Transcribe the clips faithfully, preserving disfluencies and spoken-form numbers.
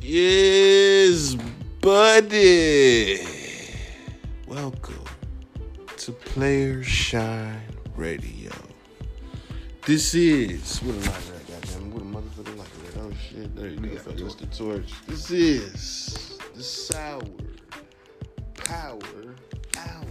Yes, buddy. Welcome to Players Shine Radio. This is what a light at, goddamn. What a motherfucking light at. Oh shit, there you go. That's the torch. This is the Sour Power Hour.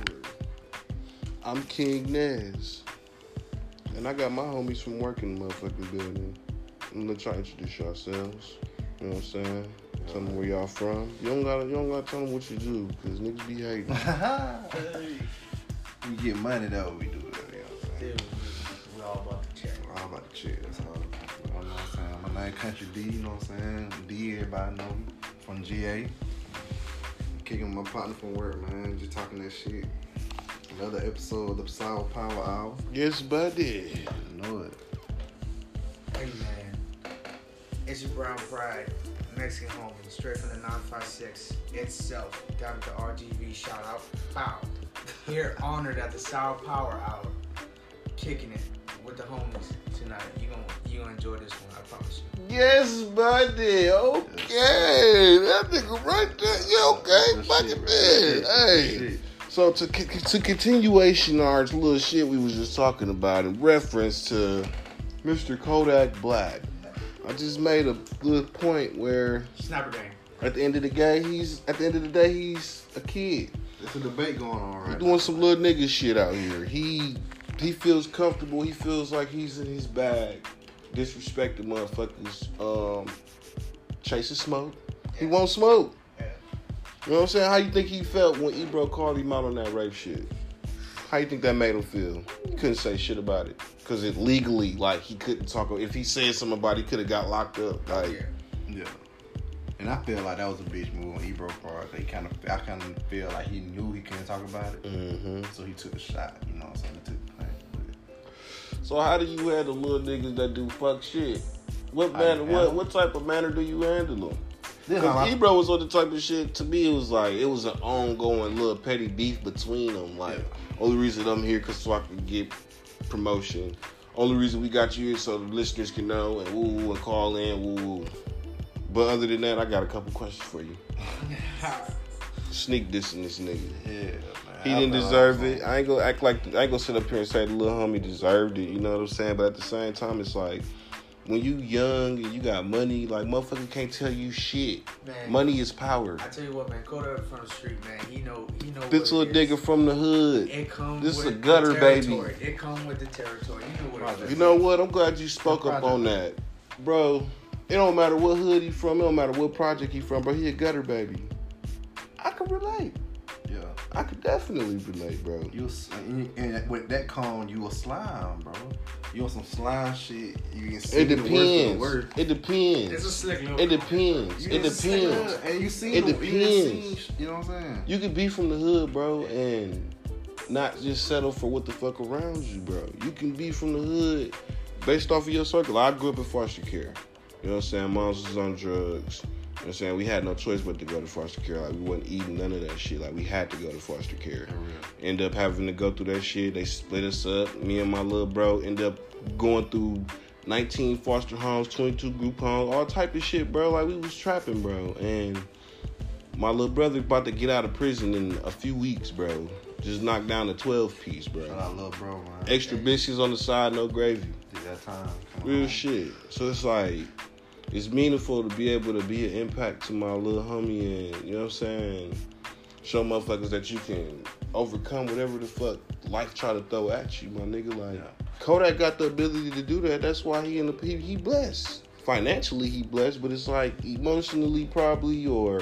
I'm King Nez, and I got my homies from work in the motherfucking building. I'm gonna try to introduce yourselves. You know what I'm saying? Tell them where y'all from. You don't gotta, you don't gotta tell them what you do, cause niggas be hating. We get money though. We do that. You know what I'm saying? We all about to check. We're all about to check. That's all. You know what I'm saying? My name Country D. You know what I'm saying? D. Everybody know me from G A. Kicking my partner from work, man. Just talking that shit. Another episode of the Sour Power Hour. Yes, buddy. You know it. Hey man, it's your Brown Pride, Mexican homie, straight from the nine five six itself, down at the R G V, shout out, pow. Here, honored at the Sour Power Hour, kicking it with the homies tonight. You gonna, you gonna enjoy this one, I promise you. Yes, buddy. Okay, that nigga right there. Yeah, okay, fucking man. Hey. So to to continuation our little shit we was just talking about in reference to Mister Kodak Black, I just made a good point where Snapper game. at the end of the day, he's at the end of the day he's a kid. There's a debate going on right He's now. doing some little nigga shit out here. He he feels comfortable. He feels like he's in his bag. Disrespecting motherfuckers. Um, chasing smoke. He won't smoke. Yeah. You know what I'm saying? How you think he felt when Ebro called him out on that rape shit? How you think that made him feel? He couldn't say shit about it. Because it legally, like, he couldn't talk. If he said something about it, he could have got locked up. Like, Yeah. Yeah. And I feel like that was a bitch move on Ebro part. He kind of, I kind of feel like he knew he couldn't talk about it, mm-hmm. so he took a shot. You know what I'm saying? He took the pain. So how do you handle little niggas that do fuck shit? What How manner? you What handle? what type of manner do you handle them? Then how Because I- Ebro was on the type of shit. To me, it was like it was an ongoing little petty beef between them. Like, Yeah. only reason I'm here because so I can get promotion. Only reason we got you here so the listeners can know and woo woo and call in woo woo. But other than that, I got a couple questions for you. Sneak dissing this nigga. Yeah, man. He I didn't feel deserve like- it. I ain't gonna act like I ain't gonna sit up here and say the little homie deserved it. You know what I'm saying? But at the same time, it's like when you young and you got money, like motherfucker can't tell you shit. Man, Money is power. I tell you what, man, Kodak from the street, man, he know, he know This what little it is. nigga from the hood. It comes This with is a gutter the baby. territory. It come with the territory. You know what it is. You know what? I'm glad you spoke up on that, bro. It don't matter what hood he from. It don't matter what project he from, bro. He a gutter baby. I can relate. Yeah. I could definitely relate, bro. You s- and, and with that cone, you a slime, bro. You on some slime shit. You can see It the worst of the depends. worst. It depends. It's a slick little. It depends. You It done seen depends. it, and you see It the, you done depends. seen- You know what I'm saying? You could be from the hood, bro, and not just settle for what the fuck around you, bro. You can be from the hood based off of your circle. I grew up in foster care. You know what I'm saying? Moms was on drugs. You know what I'm saying? We had no choice but to go to foster care. Like, we wasn't eating none of that shit. Like, we had to go to foster care. End up having to go through that shit. They split us up. Me and my little bro end up going through nineteen foster homes, twenty-two group homes, all type of shit, bro. Like, we was trapping, bro. And my little brother about to get out of prison in a few weeks, bro. Just knocked down a twelve piece, bro. Shout out, little bro, man. Extra biscuits on the side, no gravy. Did that time. Come Real on. shit. So it's like, it's meaningful to be able to be an impact to my little homie and, you know what I'm saying, show motherfuckers that you can overcome whatever the fuck life try to throw at you, my nigga. Like, Yeah. Kodak got the ability to do that. That's why he in the he, he blessed. Financially he blessed, but it's like emotionally probably or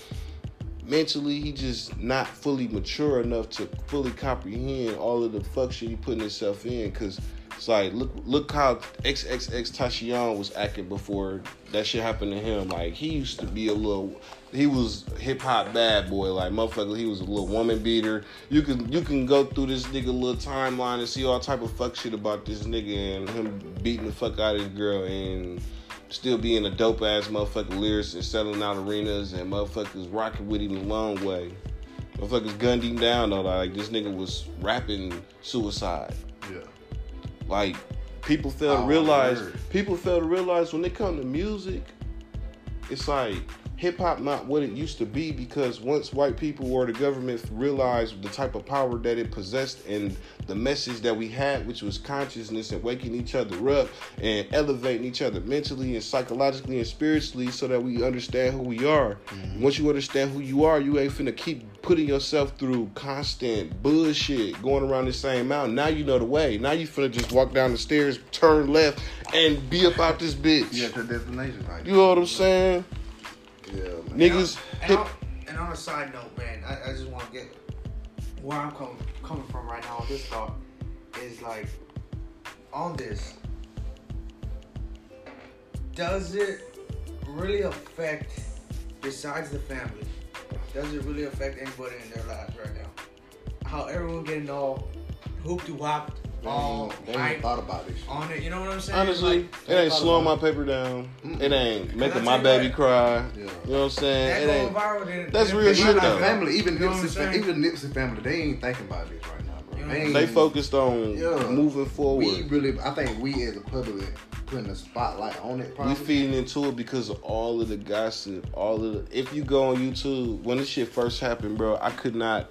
mentally he just not fully mature enough to fully comprehend all of the fuck shit he putting himself in. Cause it's like look look how X X X Tentacion was acting before that shit happened to him. Like he used to be a little, he was hip hop bad boy. Like motherfucker, he was a little woman beater. You can you can go through this nigga little timeline and see all type of fuck shit about this nigga and him beating the fuck out of his girl and still being a dope ass motherfucker lyricist and selling out arenas and motherfuckers rocking with him the long way. Motherfuckers gunned him down though. Like this nigga was rapping suicide. Yeah. Like people fail to Oh, realize. word. People fail to realize when they come to music, it's like hip hop not what it used to be, because once white people or the government realized the type of power that it possessed and the message that we had, which was consciousness and waking each other up and elevating each other mentally and psychologically and spiritually so that we understand who we are. Mm-hmm. Once you understand who you are, you ain't finna keep putting yourself through constant bullshit going around the same mountain. Now you know the way. Now you finna just walk down the stairs, turn left, and be about this bitch. Yeah, the destination, right? You know what I'm saying? Yeah, man. Niggas. And on, and on a side note, man, I, I just want to get where I'm com- coming from right now on this thought is like, on this, does it really affect, besides the family, does it really affect anybody in their lives right now? How everyone getting all hooped whopped, all they ain't hype thought about this shit. on it, you know what I'm saying? Honestly, Like, it ain't slowing my paper down. Mm-mm. It ain't making my I baby what? cry. Yeah. You know what I'm saying? that it going ain't. viral, then, That's then real it shit, might though. not Family, even You know what I'm Nipsey, saying? even Nipsey family, they ain't thinking about this right now, bro. You know They, ain't, They focused on Yeah. moving forward. we really, I think we as a public putting a spotlight on it. Probably. We feeding into it because of all of the gossip, all of the. If you go on YouTube, when this shit first happened, bro, I could not.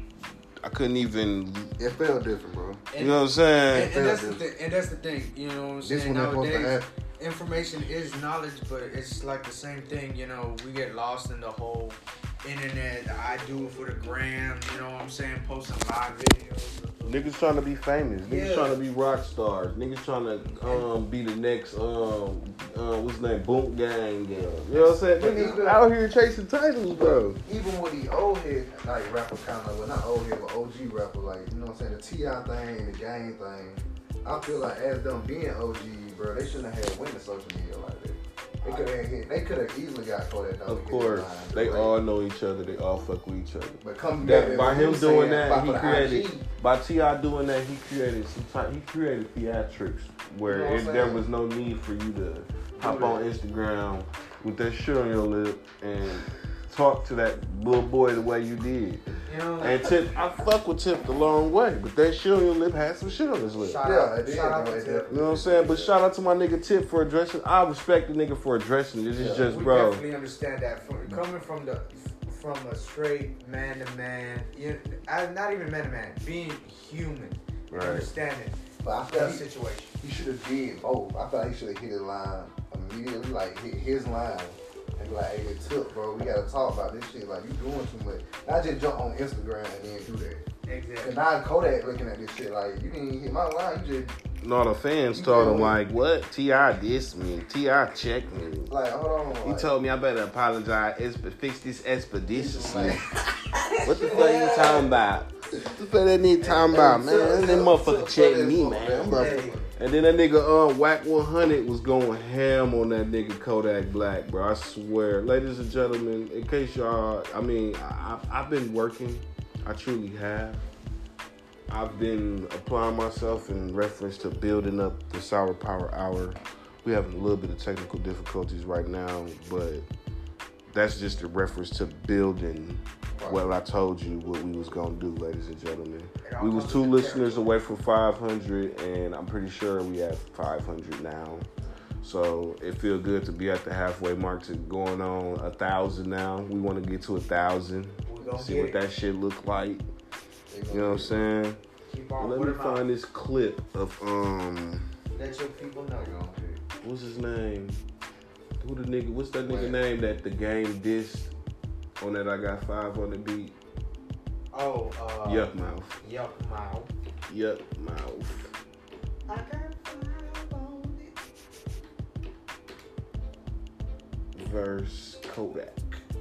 I couldn't even. It felt different, bro. You know what I'm saying? And, and that's the thing. And that's the thing. You know what I'm saying? This one ain't supposed to Nowadays, happen. information is knowledge, but it's like the same thing. You know, we get lost in the whole internet. I do it for the gram. You know what I'm saying? Posting live videos. Niggas trying to be famous. Niggas Yeah. trying to be rock stars. Niggas trying to um, be the next um uh, what's his name? Boom Gang. Yeah. You know what I'm saying? But Niggas even- out here chasing titles, bro. Even with the old head like rapper kind of, well not old head but O G rapper, like you know what I'm saying, the T I thing and the gang thing. I feel like as them being O G, bro, they shouldn't have had went to social media like that. They could have hit. They could have easily got Kodak. Of course, they all know each other. They all fuck with each other. But come That, back by him doing that, he he created. By T I doing that, he created some type. He created theatrics where You know what it, I'm there saying? was no need for you to hop that. on Instagram with that shit on your lip and talk to that little boy the way you did. You know, And Tip, I fuck with Tip the long way, but that shit on your lip had some shit on his lip. shout Yeah, out, it did, shout out bro, to it Tip. You know what I'm saying? But shout out to my nigga Tip for addressing. I respect the nigga for addressing. This is Yeah. just, We bro. definitely understand that from coming from the from a straight man to man. You, I, not even man to man, being human, Right. understanding But I feel that he, situation. he should have did both. I thought he should have hit his line immediately, like hit his line. And be like, hey, Tip, bro, we gotta talk about this shit. Like, you doing too much. Not just jump on Instagram and then do that. Exactly. And now Kodak looking at this shit like, you didn't even hit my line. You just, No, the fans told him like, "What? T I dissed me. T I checked me. like, hold on. He like, told me I better apologize, exp- fix this expeditiously." like, What the fuck you talking about? What the fuck that nigga talking about, man? That motherfucker checked me, man. Hey. And then that nigga, um, Whack one hundred was going ham on that nigga Kodak Black, bro. I swear. Ladies and gentlemen, in case y'all, I mean, I, I- I've been working. I truly have. I've been applying myself in reference to building up the Sour Power Hour. We having a little bit of technical difficulties right now, but that's just a reference to building what I told you what we was gonna do, ladies and gentlemen. We was two listeners away from five hundred, and I'm pretty sure we have five hundred now. So it feels good to be at the halfway mark to going on a thousand now. We want to get to a thousand. We gonna See get what it. that shit look like. You know what I'm saying? Keep on Let put me 'em out. find this clip of um, Let your people know. what's his name? Who the nigga? What's that nigga Wait. name that the game dissed on that I got five on the beat? Oh, uh, Yuck mouth. Yuck mouth. Yuck mouth. I got five on it. Verse Kodak.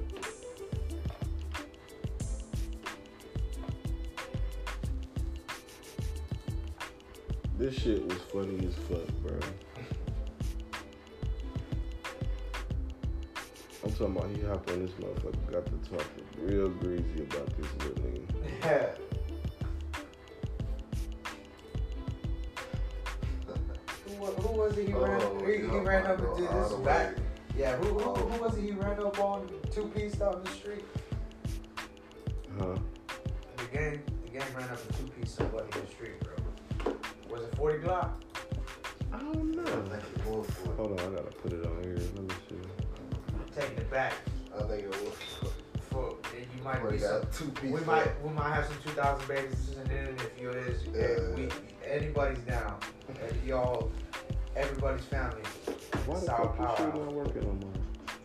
This shit was funny as fuck, bro. I'm talking about he hopped on this motherfucker, got to talking real greasy about this little nigga. Yeah. Who, wa- who was it he ran? Oh, he, he yeah, ran up bro, into all this the back. way. Yeah. Who, who, who was it he ran up on two piece out in the street? Huh? The gang, the gang ran up a two piece somebody in the street, bro. Was it forty block? I don't know. I think it was for- Hold on, I gotta put it on here. Let me see. Taking it back. I I think it was. For you might We be some. got two pieces. We might we might have some two thousand babies listening in. If you is, if we anybody's down, and y'all, everybody's family. Why the Sour fuck this power shit out. not working on mine?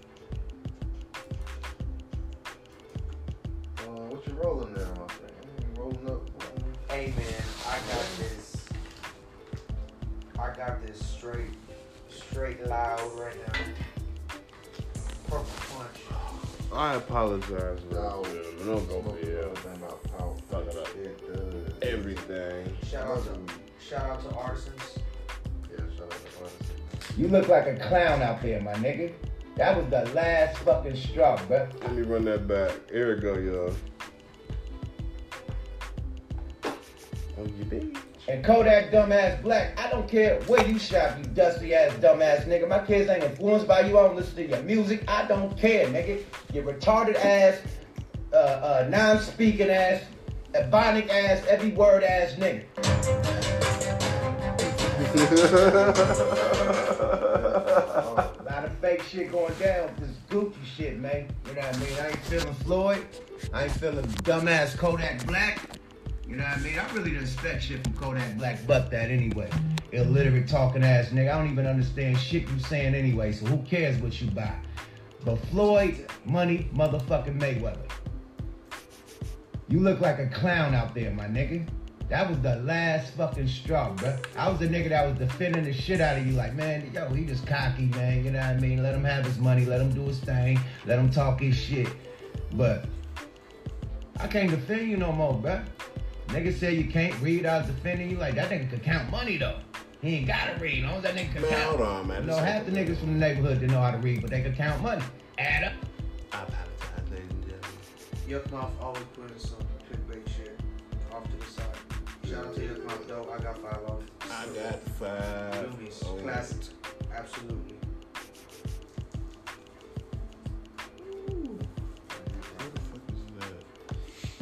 Uh, what you rolling there, my friend? You rolling up? Hey man, I got this. I got this straight, straight loud right now. Purple punch. I apologize, No, bro. Don't go for yeah. yeah. Fuck it up. It does. Everything. Shout out to shout out to artisans. Yeah, shout out to artists. You look like a clown out there, my nigga. That was the last fucking straw, bruh. Let me run that back. Here we go, y'all. Oh, you bitch. And Kodak dumbass Black, I don't care where you shop, you dusty ass dumbass nigga. My kids ain't influenced by you. I don't listen to your music. I don't care, nigga. You retarded ass, uh, uh, non-speaking ass, ebonic ass, every word ass nigga. A lot of fake shit going down with this Gucci shit, man. You know what I mean? I ain't feeling Floyd. I ain't feeling dumbass Kodak Black. You know what I mean? I really didn't expect shit from Kodak Black, but that anyway. Illiterate talking ass nigga. I don't even understand shit you saying anyway, so who cares what you buy? But Floyd, money, motherfucking Mayweather. You look like a clown out there, my nigga. That was the last fucking straw, bruh. I was the nigga that was defending the shit out of you, like, man, yo, he just cocky, man. You know what I mean? Let him have his money, let him do his thing, let him talk his shit. But I can't defend you no more, bruh. Nigga said you can't read, I was defending you. Like, that nigga could count money, though. He ain't gotta read. As long as that nigga can Man, count. hold on, man. You know, half the niggas from the neighborhood didn't know how to read, but they could count money. Add up. I apologize, ladies and gentlemen. Yuck Mouth always putting some clickbait shit off to the side. Shout out to Yuck Mouth though. I got five off. I got five. Doomies. Oh. Classic. Absolutely. Where the fuck is that?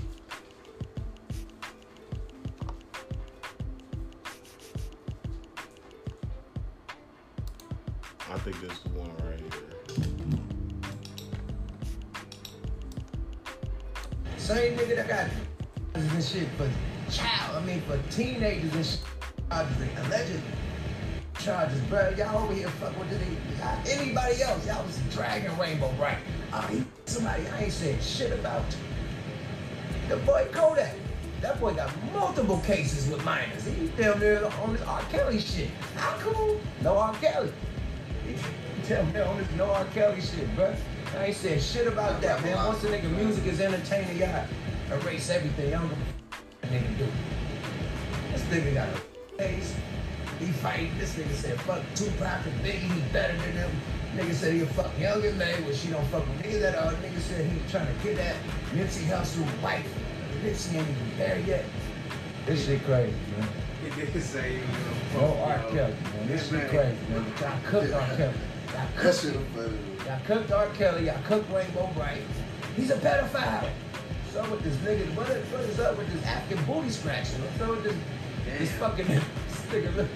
I think this is the one right here. Same nigga that got and shit for child, I mean for teenagers and shit. Alleged charges, bro. Y'all over here fuck with the anybody else. Y'all was dragging Rainbow Bright. Uh, he, somebody I ain't said shit about. The boy Kodak. That boy got multiple cases with minors. He's down there on this R. Kelly shit. How cool? No R. Kelly. He down there on this no R. Kelly shit, bro. I ain't said shit about that, man. Once the nigga music is entertaining, y'all erase everything. I don't give a f- that nigga do. This nigga got a face. He fight. This nigga said fuck Tupac and Biggie, he better than them. Nigga said he'll fuck Young and May, well she don't fuck with niggas at all. Nigga said he was trying to get that Nipsey Hussle wife. Nipsey ain't even there yet. This shit crazy, man. He did say he was No gonna R. fuck, yo. Kelly, man. This shit Man. crazy, man. Y'all cooked R. Kelly. Y'all That cooked shit him. was funny. Y'all cooked R. Kelly, y'all cooked Rainbow Bright. He's a pedophile. What's up with this nigga? What is, what is up with this African booty scratching? What's up with this, this fucking this nigga look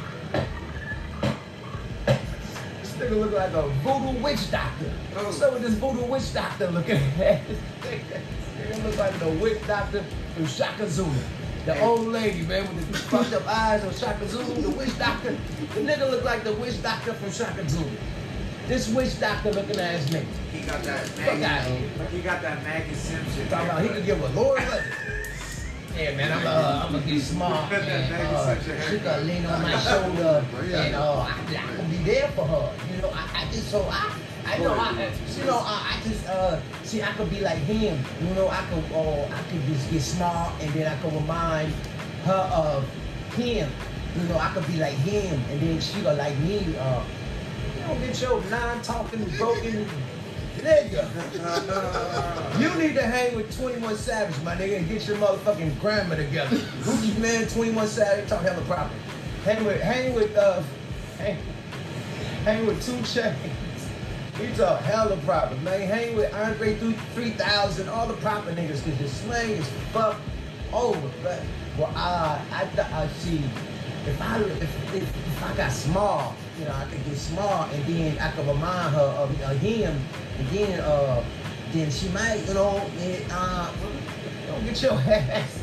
This nigga look like a voodoo witch doctor. What's up with this voodoo witch doctor looking at this nigga? This nigga look like the witch doctor from Shaka Zulu. The old lady, man, with the fucked up eyes of Shaka Zulu, the witch doctor. The nigga look like the witch doctor from Shaka Zulu. This witch doctor looking ass nigga. He got that Fuck outta Maggie. here. He got that Maggie Simpson. Talking about he could give a Lord Love. Yeah, man, I'm uh, I'm gonna get smart, man. Uh, she gonna lean on my shoulder, and uh, I, I can be there for her. You know, I, I just so I, I know, I, you know, I, I just uh, see, I could be like him. You know, I could, uh, I could just get smart, and then I could remind her of him. You know, I could be like him, and then she gonna like me. Uh, you don't get your non-talking, broken nigga. You need to hang with twenty-one Savage, my nigga, and get your motherfucking grammar together. Gucci Man, twenty-one Savage, talk hella proper. Hang with, hang with, uh, hang, hang with two Chainz. He talk hella proper, man. Hang with Andre three thousand, all the proper niggas, cause your slang is fucked over, man. Well, I, I, th- I see. if I if, if, if I got small, you know, I could get small, and then I could remind her of, of him, and then uh, then she might, you know, eh, uh, don't get your ass.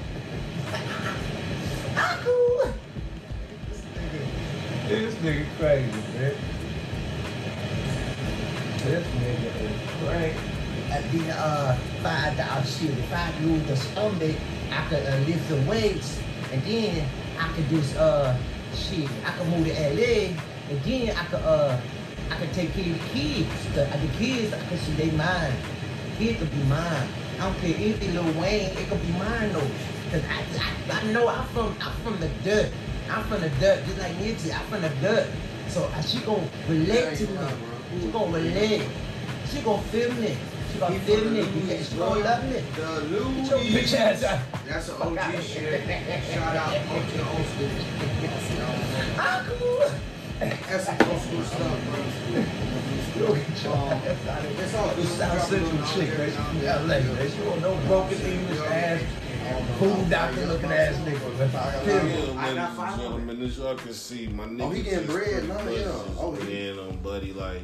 I'm cool. This nigga, this nigga crazy, man. This nigga is crazy. And then uh, five dollars shit. If I lose the stomach, I could uh, lift the weights, and then I could just uh shit. I could move to L A, and then I could uh I could take care of the kids. The, the kids, I could see they mine. The kids could be mine. I don't care if it's Lil Wayne, it could be mine though. Cause I, I, I know I'm from I'm from the dirt. I'm from the dirt, just like Nipsey. I'm from the dirt. So uh, she gon' relate to me. She gon' relate. She gon' feel me. She gon' feel me. She gon' love me. The Get your Louis. bitch ass out. That's an O G shit. Shout out to the old school. I'm cool. That's some old school stuff, bro. Yo, get your ass out of here. It's all good. This South Central chick, man. She from L A, man. She want no broken English ass, fool doctor looking ass nigga, man. Period. Yeah, ladies and gentlemen, as y'all can see, my nigga Oh, he getting just bread pretty now, much yeah. just Oh, he- man, um, buddy, like,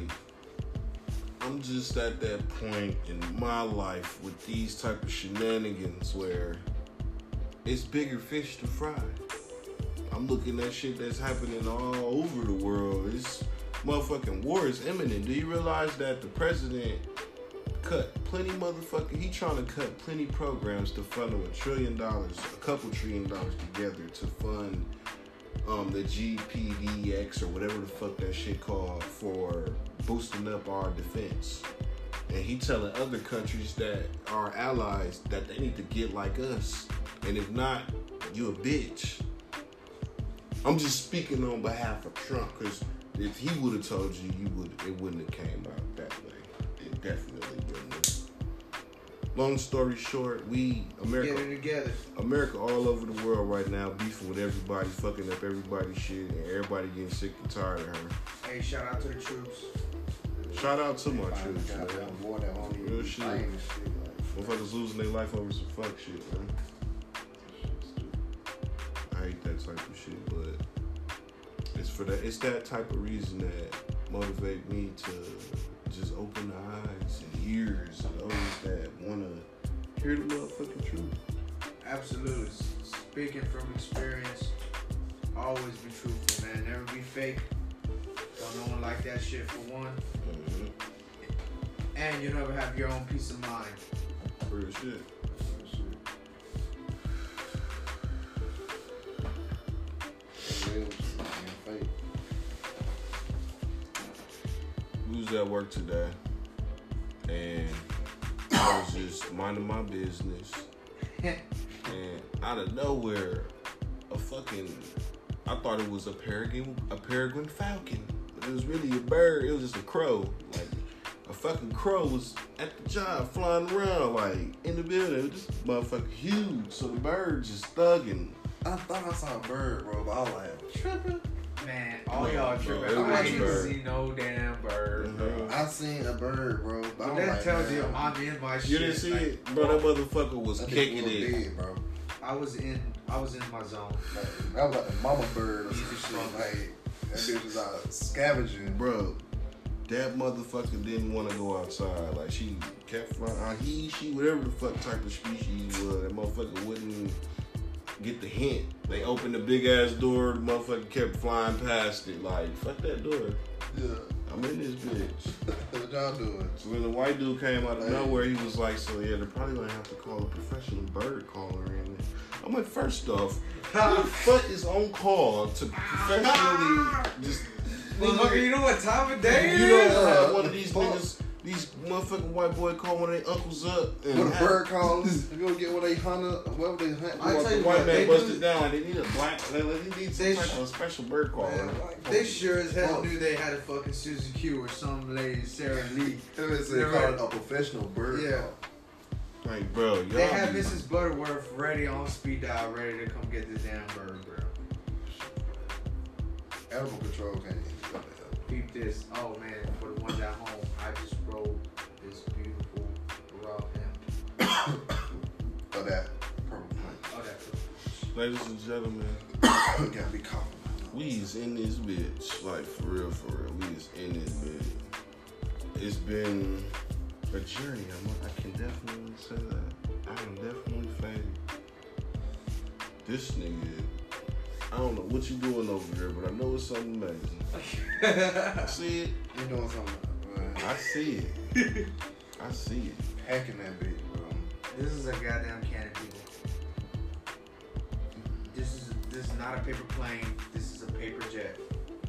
I'm just at that point in my life with these type of shenanigans where it's bigger fish to fry. I'm looking at shit that's happening all over the world. It's motherfucking war is imminent. Do you realize that the president cut plenty motherfucking, he trying to cut plenty programs to funnel a trillion dollars, a couple trillion dollars together to fund um, the G P D X or whatever the fuck that shit called for boosting up our defense. And he telling other countries that are allies that they need to get like us. And if not, you a bitch. I'm just speaking on behalf of Trump, because if he would have told you, you would it wouldn't have came out that way. It definitely wouldn't have. Long story short, we America Get it together. America all over the world right now beefing with everybody, fucking up everybody's shit, and everybody getting sick and tired of her. Hey, shout out to the troops. Shout out to my Finally troops, got man. that war that won't even Real be shit. fighting and shit, like, Motherfuckers losing their life over some fuck shit, man. I hate that type of shit, but it's for that. It's that type of reason that motivate me to just open the eyes and ears of those that wanna hear the motherfucking truth. Absolutely. Speaking from experience, always be truthful, man. Never be fake. Don't no one like that shit for one. Mm-hmm. And you never have your own peace of mind. Real shit. real shit. Real shit, man, fake. We was at work today, and I was just minding my business, and out of nowhere, a fucking, I thought it was a peregrine, a peregrine falcon. It was really a bird. It was just a crow. Like, a fucking crow was at the job flying around, like, in the building. This motherfucker huge. So the bird just thugging. I thought I saw a bird, bro, but I was like, tripping. Man, all No, y'all bro, tripping. it I was a didn't bird. see no damn bird, bro. Mhm. I seen a bird, bro. But I But was that like, tells you man, I'm in my shit. You didn't see like, it? Bro, that motherfucker was that bitch kicking was it. dead, bro. I was in I was in my zone. Like, that was like a mama bird or Easy some shit. strong. Like, that bitch was out scavenging. Bro, that motherfucker didn't want to go outside. Like, she kept flying. Uh, he, she, whatever the fuck type of species was, that motherfucker wouldn't get the hint. They opened the big ass door, the motherfucker kept flying past it. Like, fuck that door. Yeah. I'm in this bitch. What y'all doing? So when the white dude came out of Hey. nowhere, he was like, so yeah, they're probably gonna have to call a professional bird caller in. I'm like, first off, who the fuck is on call to professionally just... Motherfucker, you know what time of day it You know, is? have Uh, one of these fuck. niggas, these motherfucking white boy call one of their uncles up. And What a have- bird calls. If you go get what they hunt, whatever they hunt. I What tell the you white what, man they busted do- down. They need a black. They, they need some They type sh- of special bird caller. Man, like, They sure as hell Fuck. knew they had a fucking Suzy Q or some lady, Sarah Lee. They said Never- call it a professional bird Yeah. call. Like, bro, y'all They had be- Missus Butterworth ready on speed dial, ready to come get this damn bird, bro. Animal control can't even do that. Peep this. Oh man, for the ones at home, I just rolled this beautiful raw hemp. Or that purple plant. Oh, that's Ladies and gentlemen, Gotta be coughing. We is in this bitch. Like, for real, for real. We is in this bitch. It's been a journey. I'm, I can definitely say that. I am definitely faded. This nigga, I don't know what you doing over there, but I know it's something amazing. I see it. You doing something, man. I see it. I see it. Hacking that bitch, bro. This is a goddamn cannon, people. This is this is not a paper plane. This is a paper jet.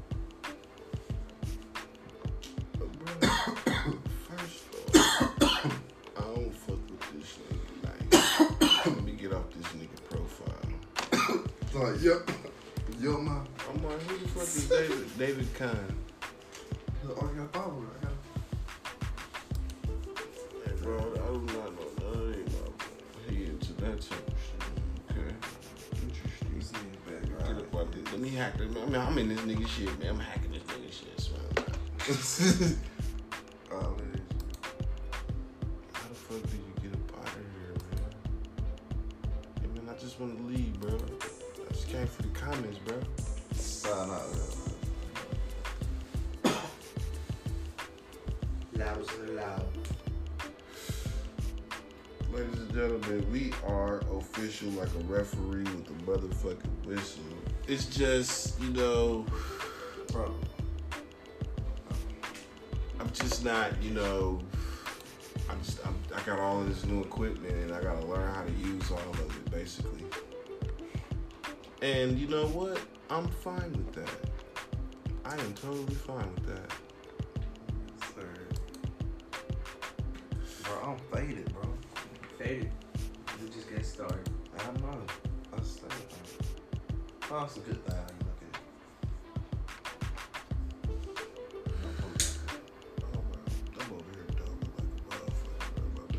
But bro, first off, I don't fuck with this nigga. Like, let me get off this nigga profile. So like, yep. Yo, man. I'm like, who the fuck is David? David Kahn. Oh, you got a follower. I got Hey, bro, I do not know nothing about he into that type of shit. Okay. Interesting. see you back, Get right? up out this. Let me hack this. I mean, I'm in this nigga shit, man. I'm hacking this nigga shit, man. Oh, it is. How the fuck do you get up out of here, man? Hey, man, I just want to leave, bro. I just came for the comments, bro. Sign out, Loud is loud. Ladies and gentlemen, we are official like a referee with a motherfucking whistle. It's just, you know, bro. I'm just not, you know, I'm just, I'm, I got all of this new equipment and I gotta learn how to use all of it, basically. And you know what? I'm fine with that. I am totally fine with that. Sir. Bro, I'm faded, bro. Faded. We just get started. I know. That's the thing. Oh, it's a good thing. You look at it. Oh, man. I'm over here double like a motherfucker. About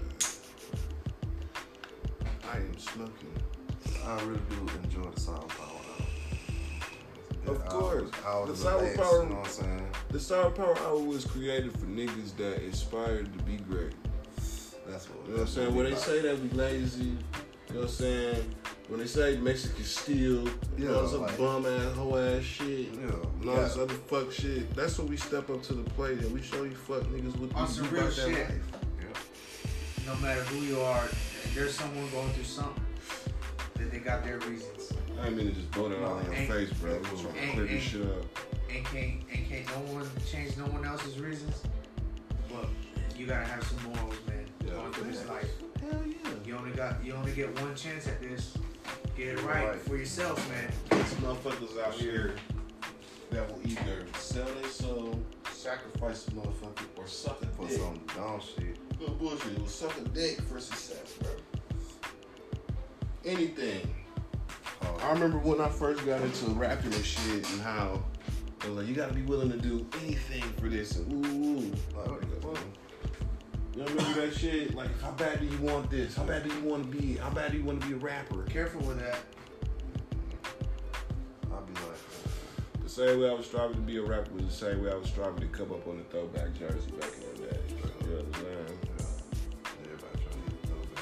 that. I am smoking. I really do enjoy the sour power. Of course. Hour, The the sour relax, power- You know what I'm saying? The Sour Power Hour was created for niggas that aspired to be great. That's what. You know what I'm saying? When they say that we lazy, you know what I'm saying? When they say Mexican steal, you know, Yeah, some like- bum ass, hoe ass shit, Yeah. and all yeah. this other fuck shit, that's when we step up to the plate and we show you fuck niggas what On we some do real about that shit. life. No matter who you are, there's someone going through something that they got their reasons. I ain't mean to just blow that all in your Ain't- face, bro. I'm just trying to ain't- clear this ain't- shit up. And can't and can't no one change no one else's reasons. But you gotta have some morals, man. Yeah. Going through this life. Hell yeah. You only got you only get one chance at this. Get it right, Right. for yourself, man. There's motherfuckers out here that will either sell their soul, sacrifice a motherfucker, or suck a For dick. some dumb shit. No bullshit. It was suck a dick for success, bro. Anything. Oh, I remember when I first got into rapping and shit, and how it was like you gotta be willing to do anything for this, and ooh, ooh. like, what the fuck? You know, remember that shit? Like, how bad do you want this? How bad do you want to be? How bad do you want to be a rapper? Careful with that. I'll be like, The same way I was striving to be a rapper was the same way I was striving to come up on the throwback jersey back in the day. You know what I'm saying? yeah, everybody trying to get the dough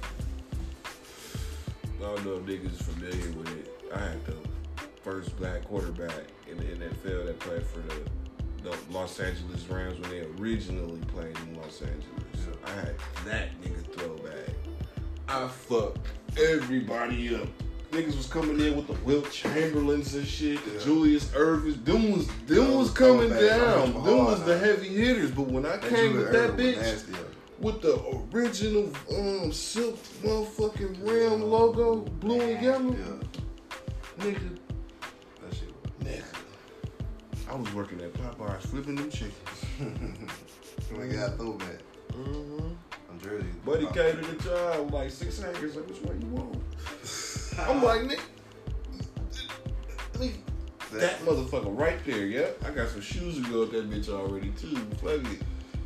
back. I don't know if niggas is familiar with it. I had the first black quarterback in the N F L that played for the, the Los Angeles Rams when they originally played in Los Angeles. Yeah. I had that nigga throwback. I fucked everybody up. Niggas was coming in with the Wilt Chamberlains and shit, the Yeah. Julius Irvins. Them was them Them was was coming throwback. down. Them Them was was the hard. heavy hitters. But when I That came Julius with that Erving was bitch, nasty, yo. with the original um silk motherfucking ram logo, blue and yellow, Yeah, nigga, that shit was. nigga. I was working at Popeyes flipping them chickens. We got a throwback. Mm-hmm. I'm Jersey. Buddy came to the job like six acres, like which one you want? I'm like, nigga, nigga, that motherfucker right there, yep. I got some shoes to go with that bitch already too. Fuck it.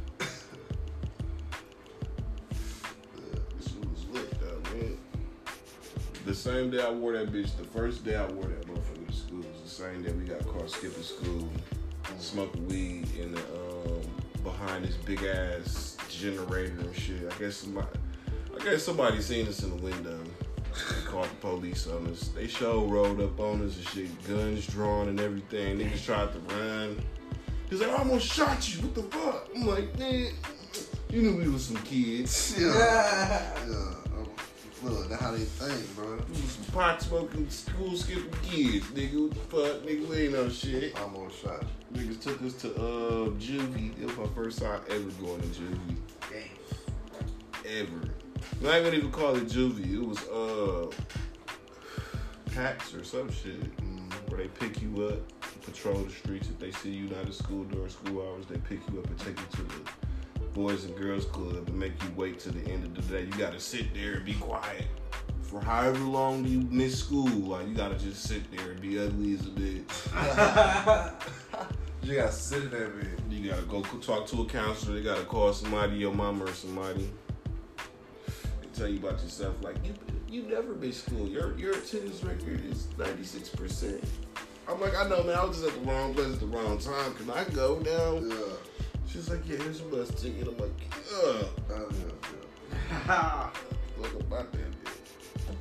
This shit was lit though, man. The same day I wore that bitch, the first day I wore that motherfucker to school was the same day we got caught skipping school, smoking weed in the um behind this big ass generator and shit. I guess somebody, I guess somebody seen us in the window. They called the police on us. They show rolled up on us and shit, guns drawn and everything. Niggas tried to run. He's like, I almost shot you. What the fuck? I'm like, man, you knew we was some kids. Yeah. yeah. Look, that's how they think, bro. We was some pot smoking, school skipping kids, nigga. What the fuck? Nigga, we ain't no shit. Almost shot you. Niggas took us to uh, juvie. It was my first time ever going to juvie. Damn. Ever. Not even even call it juvie. It was uh PAX or some shit. Mm, where they pick you up, patrol the streets. If they see you not at school during school hours, they pick you up and take you to the Boys and Girls Club and make you wait till the end of the day. You gotta sit there and be quiet for however long you miss school. Like you gotta just sit there and be ugly as a bitch. You gotta sit in that bed. You gotta go talk to a counselor. They gotta call somebody, your mama or somebody. Tell you about yourself, like you you never missed school. Your your attendance record is ninety-six percent. I'm like, I know, man. I was just at the wrong place at the wrong time. Can I go now? Yeah. She's like, yeah, here's a bus ticket. I'm like, yeah. Oh, yeah, yeah. Look about that bitch.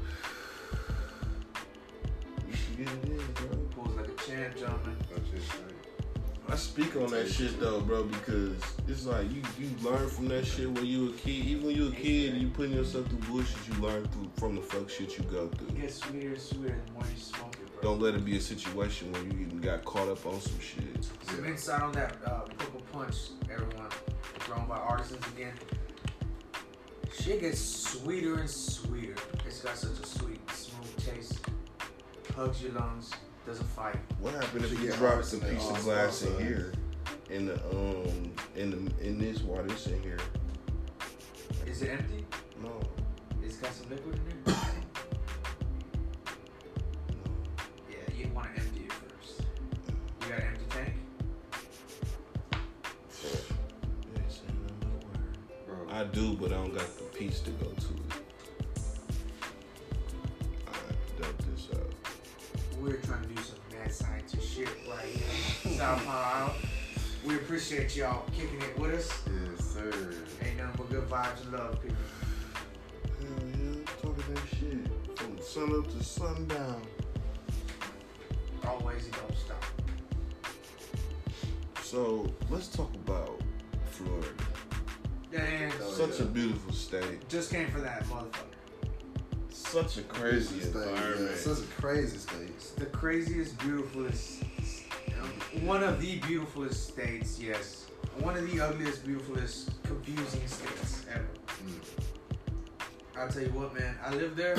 You should get it in, bro. Pulls like a champ, gentlemen. That's just right. I speak on that shit though, bro, because it's like you, you learn from that shit when you a kid. Even when you a kid and you putting yourself through bullshit, you learn through from the fuck shit you go It through. gets sweeter and sweeter the more you smoke it, bro. Don't let it be a situation where you even got caught up on some shit. Some insight on that uh, Purple Punch, everyone. Grown by artisans again. Shit gets sweeter and sweeter. It's got such a sweet, smooth taste. Hugs your lungs. Doesn't fight. What happened if Should you get dropped artists a in there piece of also, glass in so- here, in the um, in the in this while this in here? Is it empty? No, It's got some liquid in there? no. Yeah, you want to empty it first. You got an empty tank? Yeah, it's ain't no word. Bro. I do, but I don't got the piece to go to it. I dump this out. We're trying to do some mad scientist shit right here in South Carolina. We appreciate y'all kicking it with us. Yes, sir. Ain't nothing but good vibes and love, people. Hell yeah, talking that shit from sun up to sundown. Always, it don't stop. So let's talk about Florida. And Oh, Such yeah. a beautiful state. just came for that motherfucker. Such a crazy State, environment. yeah, such a crazy state. The craziest, beautifulest, um, one of the beautifulest states, yes. One of the ugliest, beautifulest, confusing states ever. Mm. I'll tell you what, man. I lived there.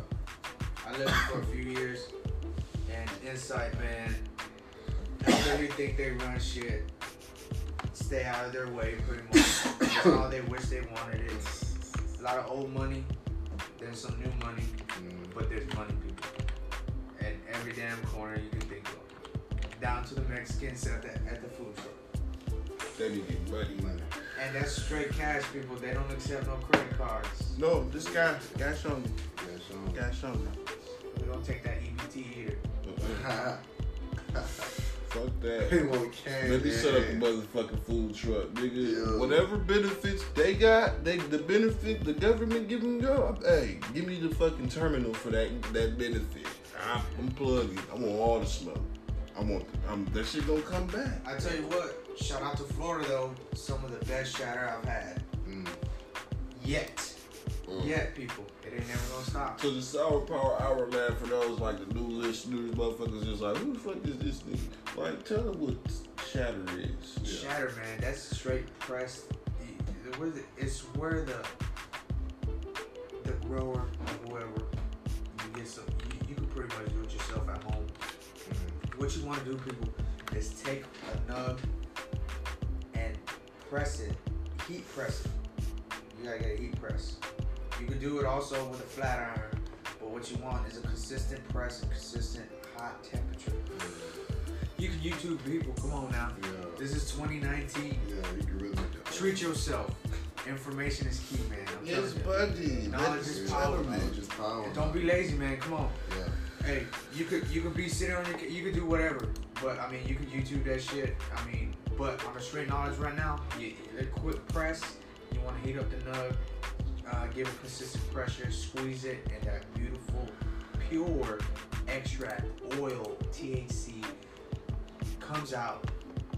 I lived for a few years, and inside, man, I really think they run shit. Stay out of their way, pretty much. That's how they wish they wanted it. A lot of old money, then some new money, Mm. but there's money, people. At every damn corner you can think of. Down to the Mexicans at the at the food truck. They be getting money, money. And that's straight cash, people. They don't accept no credit cards. No, this guy, guy showed me. Yeah, Sean. Guy showed me. We don't take that E B T either. Uh-uh. Fuck that. He won't can. Let me set up a motherfucking food truck, nigga. Yo. Whatever benefits they got, they the benefit the government giving go. Hey, give me the fucking terminal for that that benefit. I'm, I'm plugging. I want all the smoke. I want I'm, that shit gonna come back. I tell you what, shout out to Florida though. Some of the best shatter I've had. Mm. Yet. Mm. Yet, people. It ain't never gonna stop. So the Sour Power Hour lab for those like the new listeners, motherfuckers just like, who the fuck is this nigga? Like, tell them what shatter is. Yeah. Shatter, man, that's straight pressed. the- the- where the- It's where the the grower or whoever you get some. You, you can pretty much do it yourself at home. Mm. What you want to do, people, is take a nug and press it, heat press it. You gotta get a heat press. You can do it also with a flat iron, but what you want is a consistent press and consistent hot temperature. You can YouTube people. Come on now. Yeah. This is twenty nineteen. Yeah, you can really make that. Treat yourself. Information is key, man. I'm Yes, telling you. buddy. Knowledge That is power, man. Knowledge is power. And don't be lazy, man. Come on. Yeah. Hey, you could you could be sitting on your you could do whatever, but I mean you could YouTube that shit. I mean, but on a straight knowledge right now, you, a quick press. You want to heat up the nug, uh, give it consistent pressure, squeeze it, and that beautiful, pure extract, oil, T H C comes out.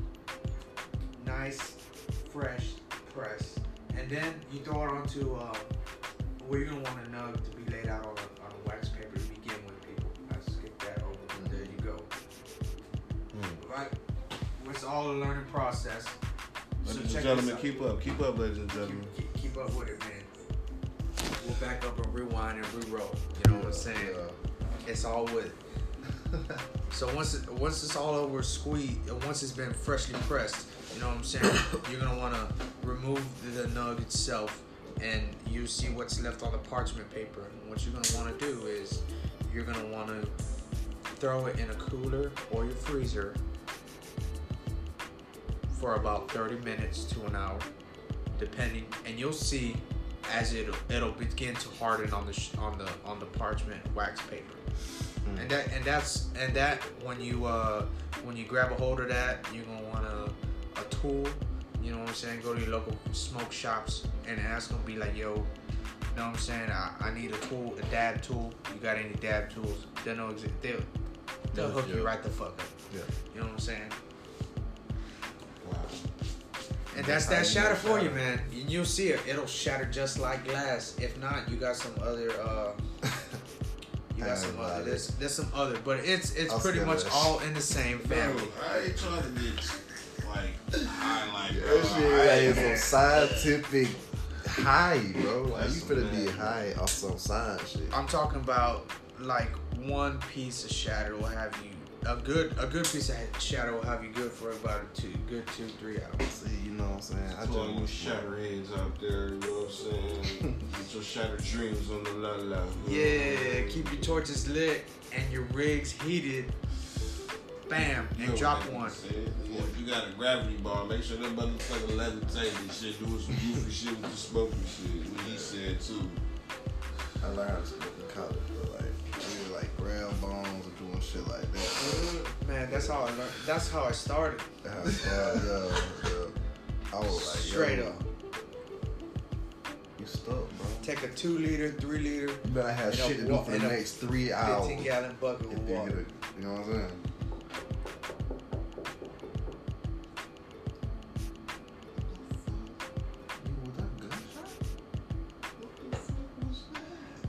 Nice, fresh press. And then you throw it onto, uh, where you're going to want a nug to be laid out on a, on a wax paper to begin with, people. I skip that over. Mm. There you go. Mm. Right? It's all a learning process. Ladies So and check gentlemen, this out. keep up. Keep up, ladies and gentlemen. Keep, keep, keep up with it, man. We'll back up and rewind and re-roll. You know what I'm saying? Yeah. It's all with it. So once it, once it's all over, squeeze. Once it's been freshly pressed, you know what I'm saying? You're gonna want to remove the, the nug itself, and you see what's left on the parchment paper. And what you're gonna want to do is you're gonna want to throw it in a cooler or your freezer for about thirty minutes to an hour, depending. And you'll see as it it'll begin to harden on the sh- on the on the parchment wax paper. Mm. And that and that's and that when you uh when you grab a hold of that, you're gonna want a a tool. You know what I'm saying? Go to your local smoke shops and ask them. Be like, yo, you know what I'm saying? I, I need a tool, a dab tool. You got any dab tools? They'll know exactly. They'll they'll hook yeah. you right the fuck up. Yeah. You know what I'm saying? Wow. And that's that shatter for you, man. You'll see it. It'll shatter just like glass. If not, you got some other. Uh, you got some other. There's, there's some other, but it's it's I'll pretty much this. all in the same family. I ain't trying to get like high like That shit I like ain't- some scientific high, bro. Like you That's finna be mad. high off some science shit. I'm talking about like one piece of shatter will have you a good a good piece of shatter will have you good for about a two good two three hours. See, you know what I'm saying? I To all you just shatter heads out there, you know what I'm saying? Get your shattered dreams on the la la. Yeah, keep your torches lit and your rigs heated. Bam, and You know drop what one. they said. Yeah, if you got a gravity bar, make sure that motherfucker levitate and shit, doing some goofy shit with the smoking shit. What he said too. I learned how to smoke in college, but like we were like grab bones and doing shit like that. Man, that's how I learned. That's how I started. That's how, yeah, yeah. I was like, Straight yo, up. You stuck, bro. Take a two liter, three liter, You better have In a shit to do wa- for the in a next three hours. fifteen gallon bucket If of you, water. get a, you know what I'm saying? Was that a gunshot? What the fuck was that?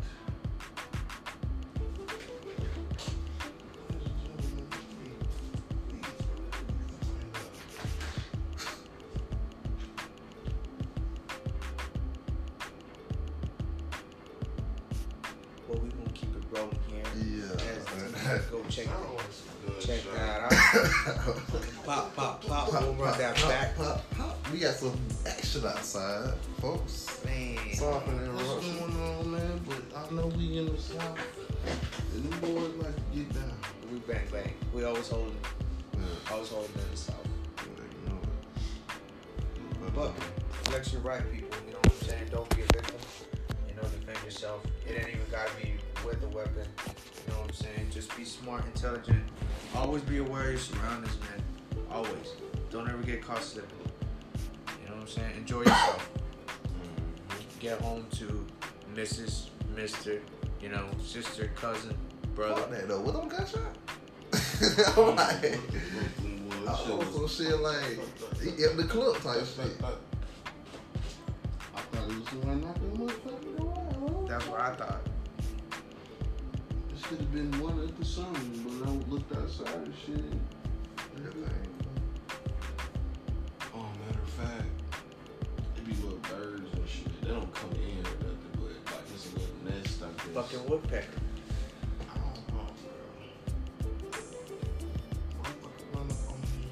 Well, we gonna keep it rolling here. Yeah. As go check That that. was a good Check shot. that out. Pop, pop, pop. We'll run that pop, back. Pop, pop. We got some action outside, folks. Man. Sorry for the What's interruption. going on, man? But I know we in the South. And them boys like to get down. We bang bang. We always holding, Yeah, always holding in the south. yeah, you know it. But flex your right, people. You know what I'm saying? Don't be a victim. You know, defend yourself. It ain't even gotta be with a weapon. You know what I'm saying? Just be smart, intelligent. Always be aware of your surroundings, man. Always. Don't ever get caught slipping. You know what I'm saying? Enjoy yourself. Get home to Missus, Mister, you know, sister, cousin, brother. Fuck that though. What them gunshot? I'm like, Brooklyn I was- shit was was- some shit like he in the club type shit. I thought he was gonna knock that motherfucker away. That's what I thought. It should have been one of the songs, but I looked outside and shit. Oh, matter of fact, it be little birds and shit. They don't come in or nothing, but like it's a little nest out there. Fucking woodpecker. I don't know, bro. Motherfucker run up on me,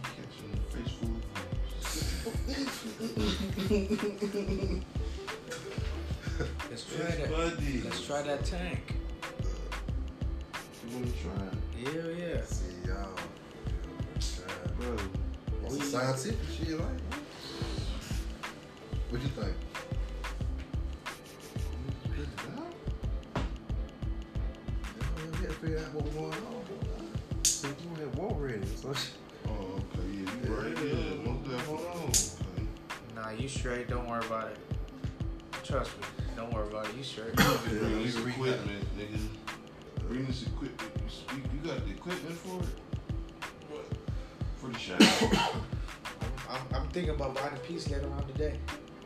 catching a face full of worms. Let's try that. Buddy. Let's try that tank. You wanna try it? Hell yeah. See y'all. Bro. It's a scientific shit, like. What you think? We gotta figure out what's going on. So we had war ready. So Oh, okay, yeah, you right. Yeah, most definitely. Okay. Nah, you straight. Don't worry about it. Trust me. Don't worry about it. You sure? Bring this we re- equipment, nigga. Bring this equipment. You, speak, you got the equipment for it? What? For the shower. I'm, I'm thinking about buying a piece later on today.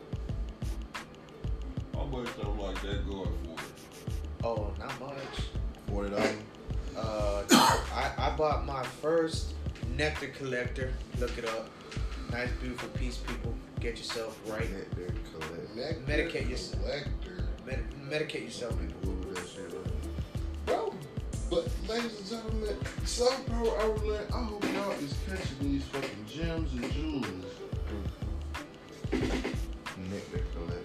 How much something like that going for? Oh, not much. Forty dollars. Uh, I, I bought my first nectar collector. Look it up. Nice, beautiful piece, people. Get yourself right. Nectar collector. Medicate yourself. Collector. Med- medicate yourself, people. Google that shit right Bro, but ladies and gentlemen, South Power Outlet, I hope y'all is catching these fucking gems and jewels. now. Nectar collector.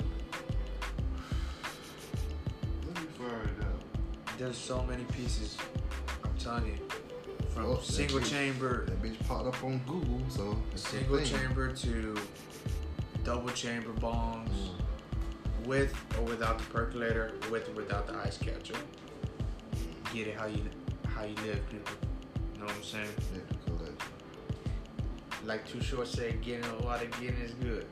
Let me fire it out. There's so many pieces. I'm telling you. From Oh, that single bitch- chamber, That bitch popped up on Google, so it's a single thing. chamber to double chamber bongs, Mm. with or without the percolator, with or without the ice catcher. Get it how you how you live, people. You know what I'm saying? Nectar collector. Like Too Short said, getting a lot of getting is good.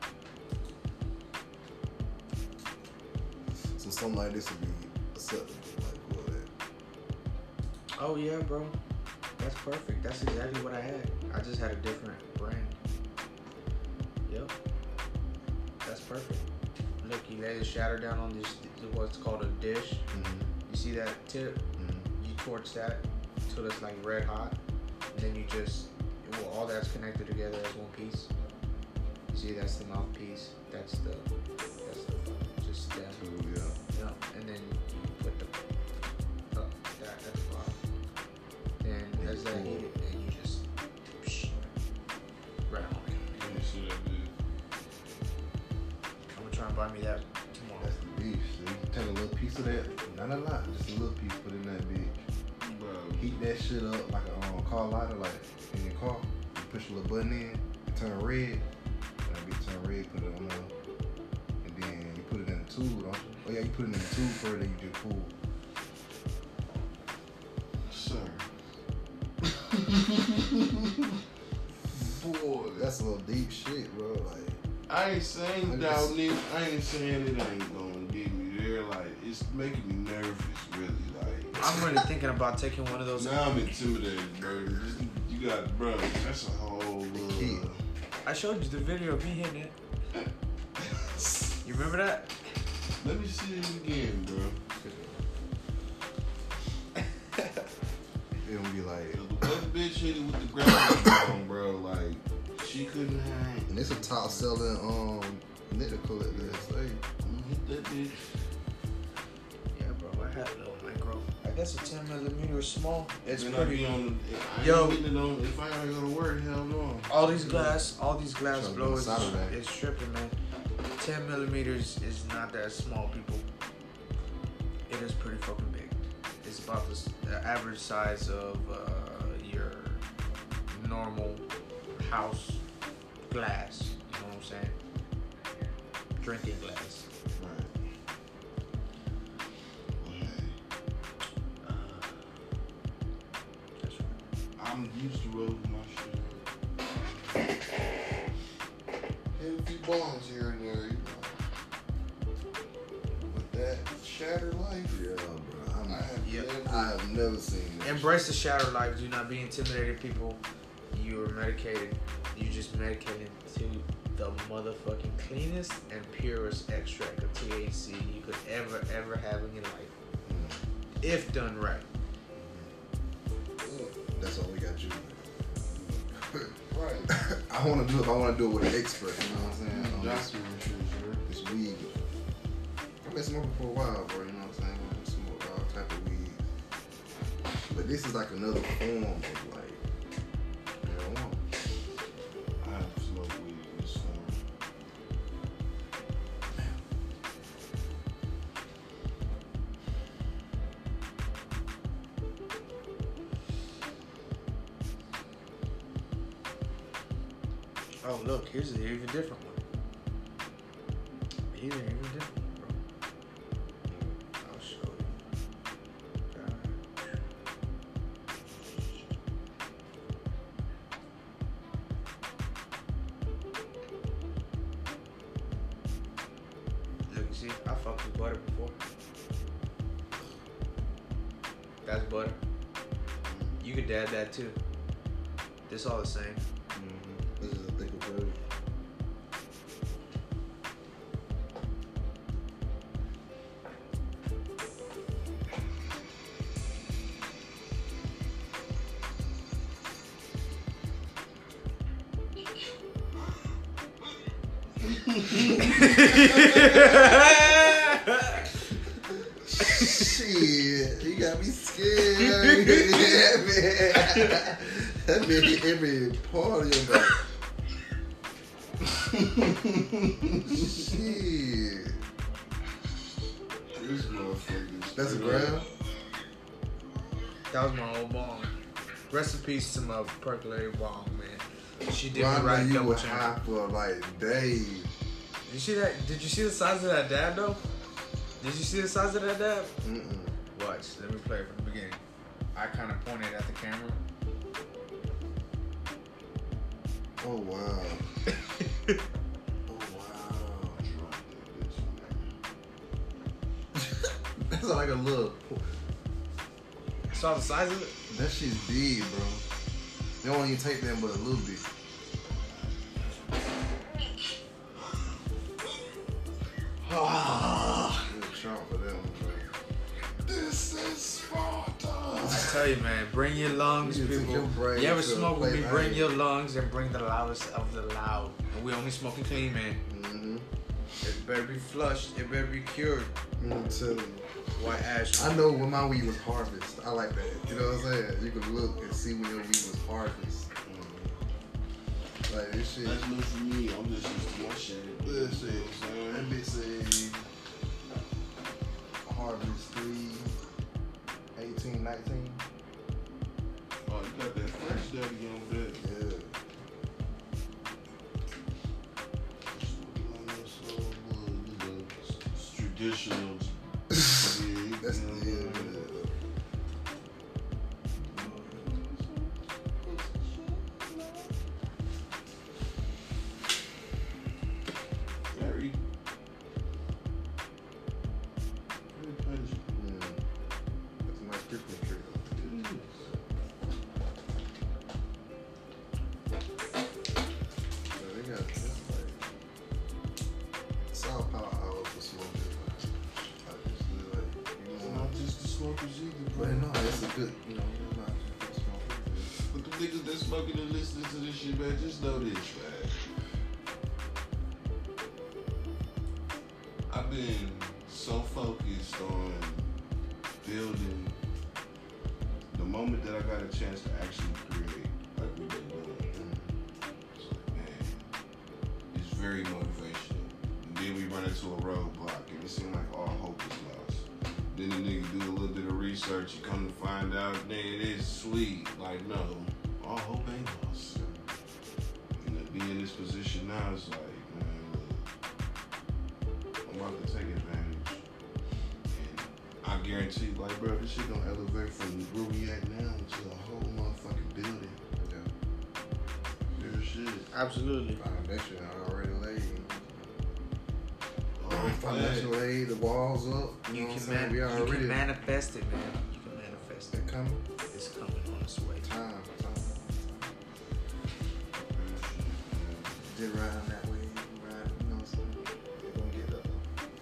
So something like this would be acceptable, like what that. Oh yeah, bro. That's perfect. That's exactly what I had. I just had a different brand. Yep. That's perfect. Look, you lay the shatter down on this, what's called a dish. Mm-hmm. You see that tip? Mm-hmm. You torch that until it's like red hot. And then you just, well, all that's connected together as one piece. You see, that's the mouthpiece. That's the, that's the, just stem. Cool, yeah. Yeah. And then you put the, up that at the bottom. Then as that heat it, then you just, psh, right on it. Let me see that dude. I'm gonna try and buy me that tomorrow. That's the beef. So you can take a little piece of that, not a lot, just a little piece, put in that bitch. Bro. Heat that shit up like a um, car lighter, like in your car. You push a little button in, it turn red. That bitch turn red, put it on there. And then you put it in the tube, don't you? Oh yeah, you put it in the tube first, then you just pull. Sir. Boy. That's a little deep shit, bro. Like, I ain't saying I doubt just- it. I ain't saying it ain't gonna get me there. Like, it's making me nervous, really. Like, I'm really thinking about taking one of those. now I'm intimidated, bro. Just, you got, bro, that's a whole. key. Uh, I showed you the video of me hitting it. You remember that? let me see it again, bro. It'll be like, The other bitch hit it with the ground on, bro. Like, she couldn't hang. and it's a top selling um nectar collector. That's like, I'm gonna hit that bitch. Yeah, bro. I had a little micro. I guess a ten millimeter is small. It's Then I pretty. be on the, I ain't Yo. getting it on, if I gotta go to work, hell no. All these glass, all these glass Trying to blowers do a Saturday. is tripping, man. ten millimeters is not that small, people. It is pretty fucking big. It's about the s- the average size of uh, your normal house glass. You know what I'm saying? Drinking glass. Right. Well, hey, Uh, that's right. I'm used to rolling my shit. Hit a few bombs here and there, you know. But that shatter life, yeah, bro. I'm, I have Yeah. never. I have never seen that. Embrace the shadow life. Do not be intimidated, people. You are medicated. You just medicated to the motherfucking cleanest and purest extract of T H C you could ever, ever have in your life. If done right. That's all we got you. Right. I want to do it. I want to do it with an expert. You know what I'm saying? On this, Doctor and shit, sir. this weed. I've been smoking for a while, bro. You know what I'm saying? I smoke all type of weed. But this is like another form of like marijuana. I have smoked weed in this form. Oh, look, here's an even different one. Here's an even different one, bro. I'll show you. Look, you see See, I fucked with butter before. That's butter. You could dab that too. It's all the same. Mm-hmm. This is a thicker version. Shit, you got me scared. Yeah, man. That made every part of your back. Shit. This motherfucker. That's a grab? That was my old bong. Rest in peace to my percolated bong, man. She did Ron, me right you double were champ. high for like days. Did you see that? Did you see the size of that dab though? Did you see the size of that dab? Mm-mm. Watch. Let me play it from the beginning. I kind of pointed at the camera. Oh wow. Oh wow. That's like a little. Saw the size of it? That shit's big, bro. They don't even take that but a little bit. Ah, good Trump for them, bro. This is Sparta. I tell you, man, bring your lungs, You take people. your brain You ever to a smoke with me? plate, Bring man. your lungs and bring the loudest of the loud. And we only smoking clean, man. Mm-hmm. It better be flushed. It better be cured. I'm telling you. White ash. I know when my weed was harvest. I like that. You know what I'm saying? You can look and see when your weed was harvest. Mm-hmm. Like this shit. That's new for me. I'm just used to my shit. This shit. You know what I'm That saying? bitch say harvest three, eighteen, nineteen. Oh, you got that fresh daddy on there. Yeah. It's traditional. That's you know, the yeah. Very, very punishing. Yeah. That's a nice Christmas tree though. So they got this like South Power hours for smoking. Like, it's really like, you It's know, not just the smokers either, bro. but no, it's a good, you know, it's not just for smoking. But the niggas that smoking and listening to this shit, man, just know this, man. I've been so focused on building the moment that I got a chance to actually create, like we've been doing. It's like, man, it's very motivational. And then we run into a roadblock, and it seems like all hope is lost. Then the nigga do a little bit of research, you come to find out, nigga, it is sweet. Like, no, all hope ain't lost. And to be in this position now is like, man, look, I'm about to take advantage. And I guarantee, like, bro, this shit gonna elevate from where we at now to a whole motherfucking building. Yeah. Real shit. Absolutely. Foundation already laid. Oh, Foundation man. laid, the walls up. You, You know what I'm can, saying? man- We you already can manifest it, man. You can manifest it. They coming. It's coming on its way. Time, time. Just riding that way, ride, you know what I'm saying? They gonna get up.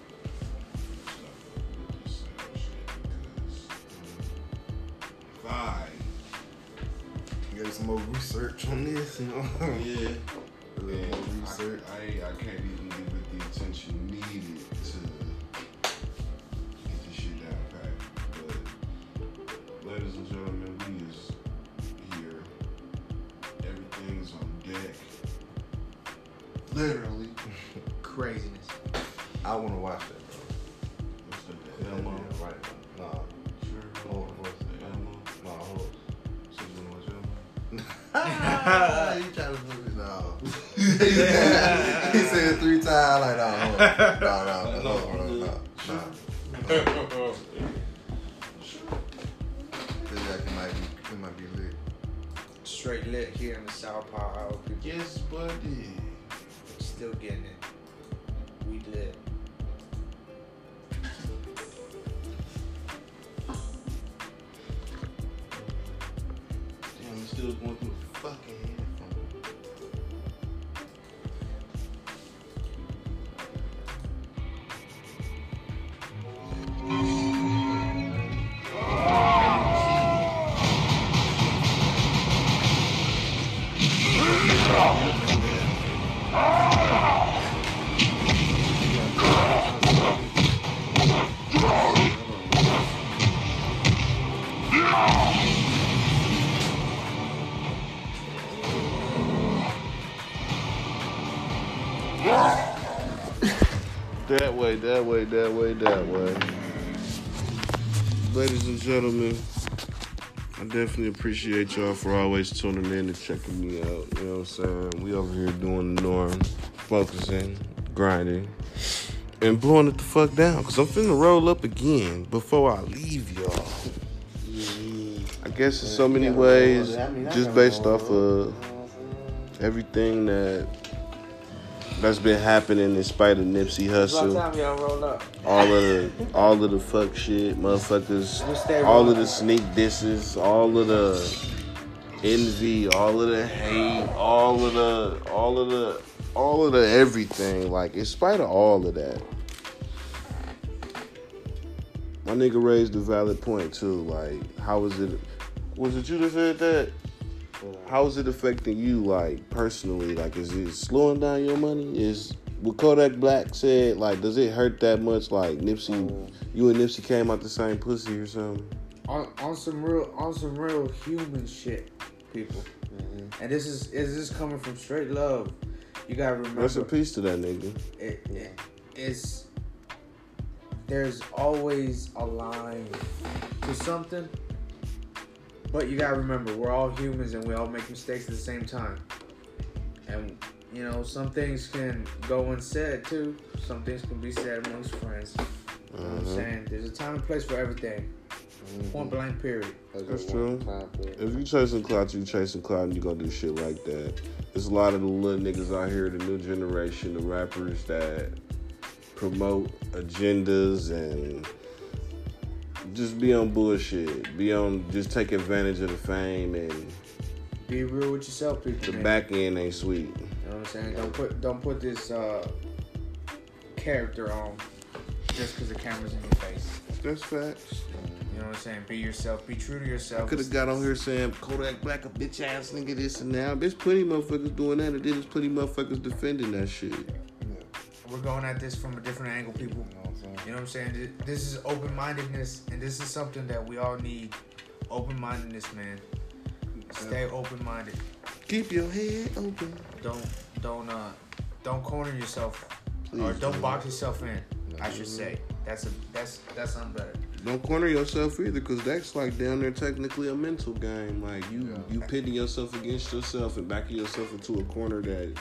If I, Get some more research on this, you know? yeah, A little man, more I, research. I, I can't even give it the attention needed to get this shit down pat. But, ladies and gentlemen, we is here. Everything's on deck. Literally. Craziness. I wanna watch that, bro. What's that? Yeah, The Elmo? yeah, right. Nah, Sure. hold on, hold The Elmo? on. Nah, hold So you wanna watch Elmo? on. You trying to put me? No. He said it three times, like, nah, hold on. Nah, nah, nah, No, hold on, no, nah, sure. nah. Feel like it might be, it might be lit. Straight lit here in the South Power Hour, people. Yes, buddy. Still getting it. We lit. That way, that way, that way, that way. Ladies and gentlemen, I definitely appreciate y'all for always tuning in and checking me out. You know what I'm saying? We over here doing the norm, focusing, grinding, and blowing it the fuck down. Because I'm finna roll up again before I leave y'all. I guess in so many ways, just based off of everything that that's been happening in spite of Nipsey Hussle. Time y'all roll up. All of the all of the fuck shit, motherfuckers, all of the sneak disses, all of the envy, all of the hate, all of the all of the all of the everything. Like, in spite of all of that, my nigga raised a valid point too. Like, how is it? Was it you that said that? How is it affecting you, like, personally? Like, is it slowing down your money? Is what Kodak Black said, like, does it hurt that much? Like, Nipsey, you and Nipsey came out the same pussy or something? On on some real on some real human shit, people. Mm-hmm. And this is is this coming from straight love? You gotta remember. Rest in peace to that nigga. It, it it's there's always a line to something. But you gotta remember, we're all humans and we all make mistakes at the same time. And, you know, some things can go unsaid too. Some things can be said amongst friends. You know what I'm saying? There's a time and place for everything. Mm-hmm. Point blank, period. That's true. If you chasing clout, you chasing clout and you gonna do shit like that. There's a lot of the little niggas out here, the new generation, the rappers that promote agendas and just be on bullshit. Be on, just take advantage of the fame, and be real with yourself, people. The man. back end ain't sweet. You know what I'm saying? Don't put don't put this uh, character on just because the camera's in your face. That's facts. You know what I'm saying? Be yourself. Be true to yourself. I could have got on here saying Kodak Black a bitch ass nigga this and now. There's plenty of motherfuckers doing that, and then there's plenty of motherfuckers defending that shit. We're going at this from a different angle, people. You know what I'm saying? This is open-mindedness, and this is something that we all need. Open-mindedness, man. Stay open-minded. Keep your head open. Don't don't uh don't corner yourself, Please, or don't man. box yourself in. I should say that's a that's that's something better. Don't corner yourself either, because that's like down there technically a mental game. Like you Yeah. you pitting yourself against yourself and backing yourself into a corner that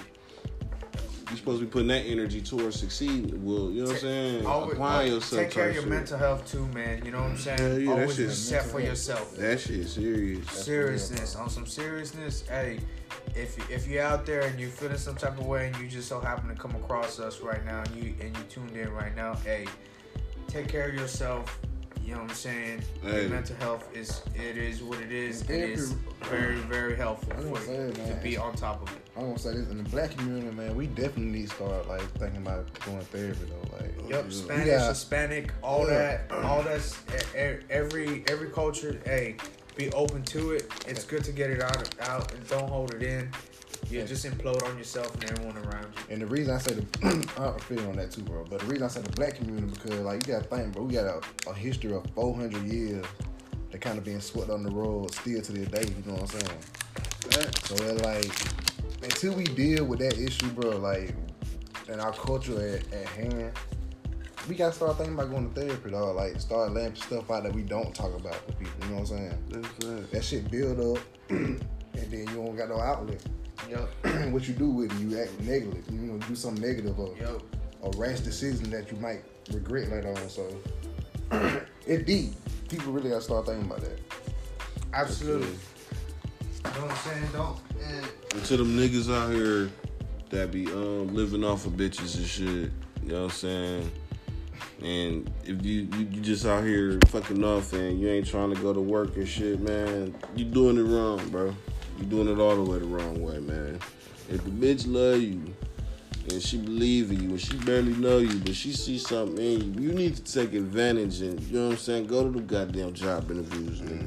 you're supposed to be putting that energy towards succeeding. Well, you know what I'm saying? Always, Applying yourself. Take care of your shit. mental health too, man. You know what I'm saying? Yeah, yeah, that Always be shit's set for yourself. That shit serious. Seriousness, on some seriousness. Hey, if if you're out there and you're feeling some type of way and you just so happen to come across us right now and you and you tuned in right now, hey, take care of yourself. You know what I'm saying? Hey. Your mental health is it is what it is. Every- It is very very helpful I'm gonna for say you it, to man. be on top of it. I'm gonna say this in the black community, man. We definitely need to start like thinking about going therapy though. Like, Yep, Yeah. Spanish, got- Hispanic, all Yeah. that, all that's e- e- every every culture. Hey, be open to it. It's good to get it out out and don't hold it in. You Yeah. just implode on yourself and everyone around you. and the reason I say the I feel on that too, bro. But the reason I say the black community because like you gotta think, bro. We got a, a history of four hundred years that kind of being swept on the road still to this day. You know what I'm saying? So that like until we deal with that issue, bro, like and our culture at, at hand, we gotta start thinking about going to therapy, dog. Like start letting stuff out that we don't talk about with people. You know what I'm saying? That's right. That shit build up, and then you don't got no outlet. Yep, What you do with it, you act negative. You know, do something negative or yep. a rash decision that you might regret later on. So it deep. People really gotta start thinking about that. Absolutely. You know what I'm saying? Don't. eh, And to them niggas out here that be um, living off of bitches and shit, you know what I'm saying? And if you, you you just out here fucking off and you ain't trying to go to work and shit, man, you doing it wrong, bro. You doing it all the way the wrong way, man. If the bitch love you and she believe in you and she barely know you, but she see something in you, you need to take advantage and, you know what I'm saying, go to the goddamn job interviews, nigga.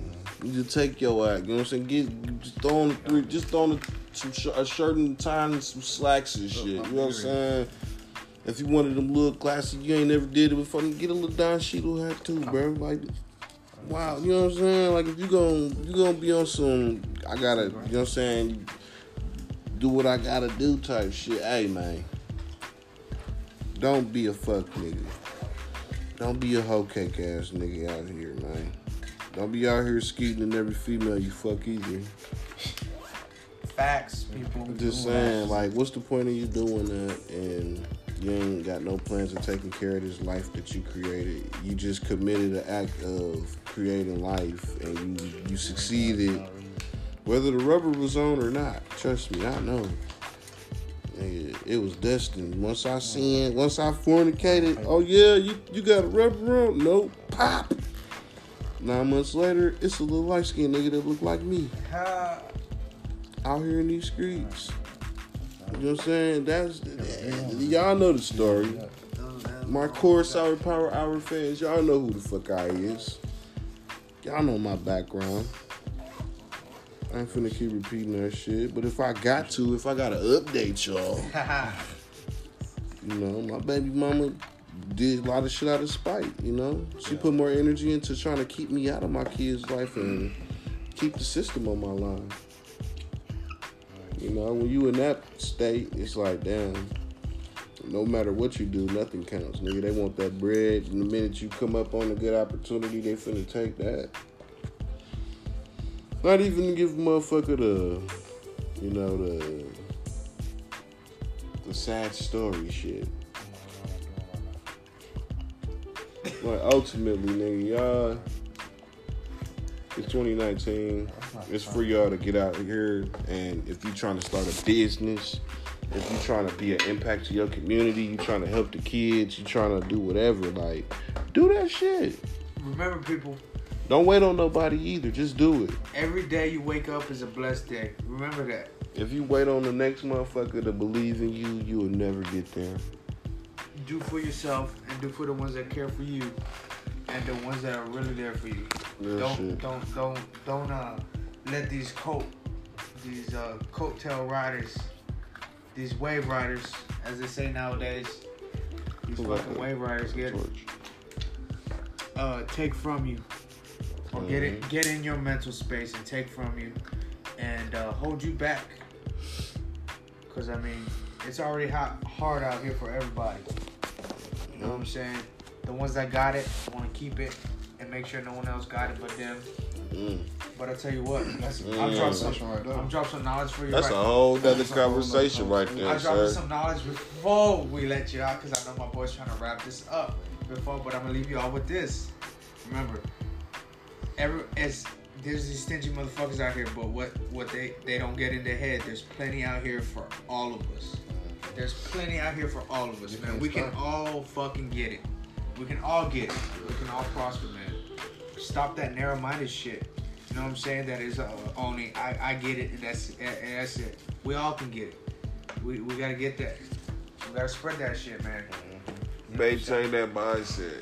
You just take your act. You know what I'm saying? Get just throw on the three, just throw on the, some sh- a shirt and tie and some slacks and shit. You know what I'm saying? If you wanted them little classic, you ain't never did it before, get a little Don Cheadle hat too, bro. Like, wow, you know what I'm saying? Like, if you gon' you gonna be on some, I gotta, you know what I'm saying? Do what I gotta do type shit. Hey, man, don't be a fuck nigga. Don't be a hoe cake ass nigga out here, man. Don't be out here skeeting in every female you fuck either. Facts, people. I'm just saying, like, what's the point of you doing that and you ain't got no plans of taking care of this life that you created? You just committed an act of creating life and you, you succeeded, whether the rubber was on or not. Trust me, I know. Nigga, it was destined. Once I seen, once I fornicated, oh yeah, you, you got a rubber on? Nope. Pop. Nine months later, it's a little light-skinned nigga that look like me. Uh, Out here in these streets. You know what I'm saying? That's y'all know the story. My core Sour Power Hour fans, y'all know who the fuck I is. Y'all know my background. I ain't finna keep repeating that shit. But if I got to, if I gotta update y'all, you know, my baby mama did a lot of shit out of spite, you know? She put more energy into trying to keep me out of my kid's life and keep the system on my line. You know, when you in that state, it's like, damn, no matter what you do, nothing counts, nigga. They want that bread, and the minute you come up on a good opportunity, they finna take that. Not even to give a motherfucker the, you know, the, the sad story shit. Like, ultimately, nigga, y'all, it's twenty nineteen. It's for y'all to get out here, and if you're trying to start a business, if you're trying to be an impact to your community, you're trying to help the kids, you're trying to do whatever, like, do that shit. Remember, people, don't wait on nobody either. Just do it. every day you wake up is a blessed day. Remember that. If you wait on the next motherfucker to believe in you, you will never get there. Do for yourself and do for the ones that care for you and the ones that are really there for you. Real don't, shit. don't, don't, don't, uh, let these coat, these uh, coattail riders, these wave riders, as they say nowadays, these Who got fucking the- wave riders get Torch. uh, take from you, or get it, Mhm. get in your mental space and take from you, and uh, hold you back. Cause I mean, it's already hot, hard out here for everybody. You know what I'm saying? The ones that got it want to keep it and make sure no one else got it but them. Mm. But I tell you what, that's, Mm. I'm dropping some, Right there. I'm dropping some knowledge for you. That's right a whole other That's a whole conversation nother right there, I'm dropping sir. some knowledge before we let you out, because I know my boy's trying to wrap this up before, but I'm gonna leave you all with this. Remember, every it's there's these stingy motherfuckers out here, but what what they they don't get in their head, there's plenty out here for all of us. There's plenty out here for all of us, You man. can't We can stop. all fucking get it. We can all get it. We can all prosper, man. Stop that narrow-minded shit. You know what I'm saying? That is uh, only I, I get it, and that's and that's it. We all can get it. We we gotta get that. We gotta spread that shit, man. Maintain that mindset.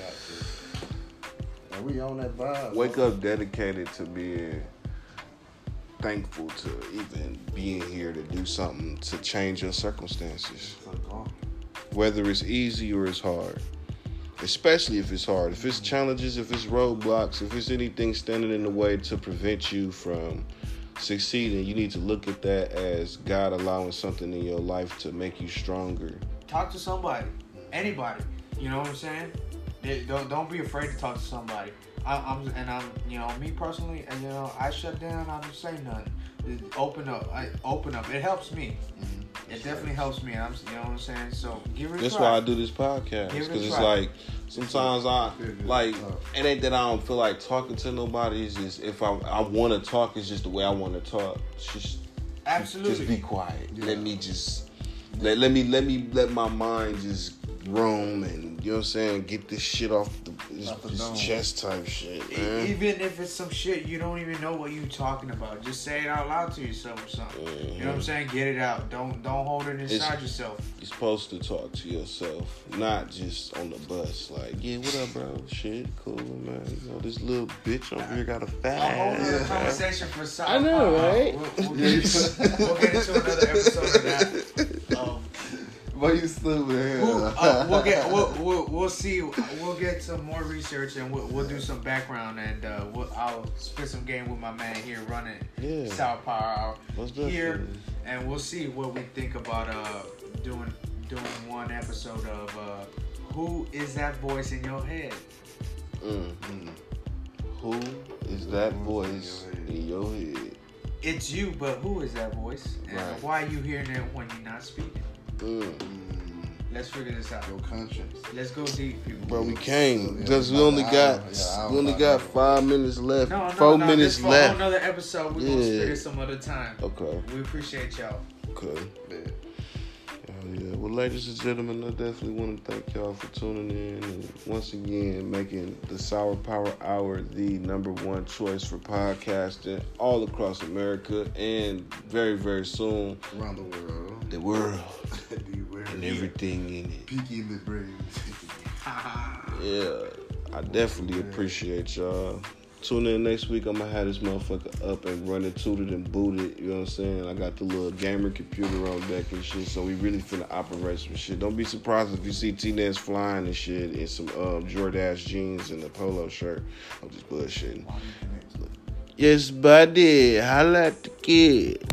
And we on that vibe. Wake bro. up dedicated to being thankful to even being here to do something to change your circumstances. Whether it's easy or it's hard. Especially if it's hard. If it's challenges, if it's roadblocks, if it's anything standing in the way to prevent you from succeeding, you need to look at that as God allowing something in your life to make you stronger. Talk to somebody, anybody. You know what I'm saying? They- don't don't be afraid to talk to somebody. I, I'm and I'm you know me personally, and you know I shut down. I don't say nothing. Just open up. I open up. It helps me. It definitely helps me. I'm you know what I'm saying. So give it a That's try. why I do this podcast. Give it a Because it's try. like, sometimes I, like, it ain't that I don't feel like talking to nobody. It's just, if I I want to talk, it's just the way I want to talk. It's just, Absolutely. just be quiet. Let me just, let, let me, let me, let my mind just room and, you know what I'm saying, get this shit off the, this, Off the this dome. chest type shit, E- man. Even if it's some shit you don't even know what you talking about, just say it out loud to yourself or something. Mhm. You know what I'm saying? Get it out. Don't don't hold it inside It's- yourself. You're supposed to talk to yourself, not just on the bus. Like, yeah, what up, bro? Shit, cool, man. You know, this little bitch over here got a A whole fat other ass. conversation for South I know, Park. right? We'll, we'll, get into, we'll get into another episode of that. Um, Boy, you stupid as we'll, hell. uh, we'll get we'll, we'll we'll see. We'll get some more research and we'll, we'll do some background and uh, we'll, I'll spit some game with my man here running Yeah. South Power Hour Most here, definitely. and we'll see what we think about uh doing doing one episode of uh, who is that voice in your head? Mm. Mm. Who is that Who's voice in in your head? It's you, but who is that voice? And Right. why are you hearing it when you're not speaking? Mm. Mm. Let's figure this out. Your conscience. Let's go deep, people. Bro, we came Yeah, because we about only an got hour. Yeah, hour, we only about got an hour. five minutes left. No, no, Four no. minutes this for left. another episode. We're gonna Yeah. spit it some other time. Okay, We appreciate y'all. okay. Yeah. Oh, yeah. Well, ladies and gentlemen, I definitely want to thank y'all for tuning in and once again making the Sour Power Hour the number one choice for podcasting all across America and very, very soon Around the world. the world The world. and everything in it. Peaky in the brain. Yeah, I definitely appreciate y'all. Tune in next week. I'm gonna have this motherfucker up and running, tooted and booted. You know what I'm saying? I got the little gamer computer on deck and shit, so we really finna operate some shit. Don't be surprised if you see T-Nez flying and shit in some um, Jordache jeans and a polo shirt. I'm just bullshitting. Yes, buddy. Holla at the kid.